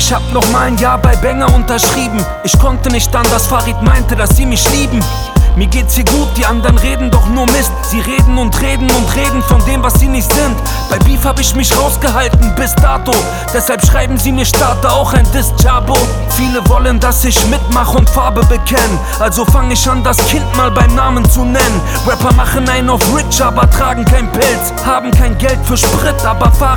Ich hab noch mal ein Jahr bei Banger unterschrieben. Ich konnte nicht anders, Farid meinte, dass sie mich lieben. Mir geht's hier gut, die anderen reden doch nur Mist. Sie reden und reden und reden von dem, was sie nicht sind. Bei Beef hab ich mich rausgehalten bis dato. Deshalb schreiben sie mir Starter auch ein Diss-Jabo. Viele wollen, dass ich mitmach und Farbe bekenn. Also fang ich an, das Kind mal beim Namen zu nennen. Rapper machen einen auf Rich, aber tragen kein Pilz. Haben kein Geld für Sprit, aber fahren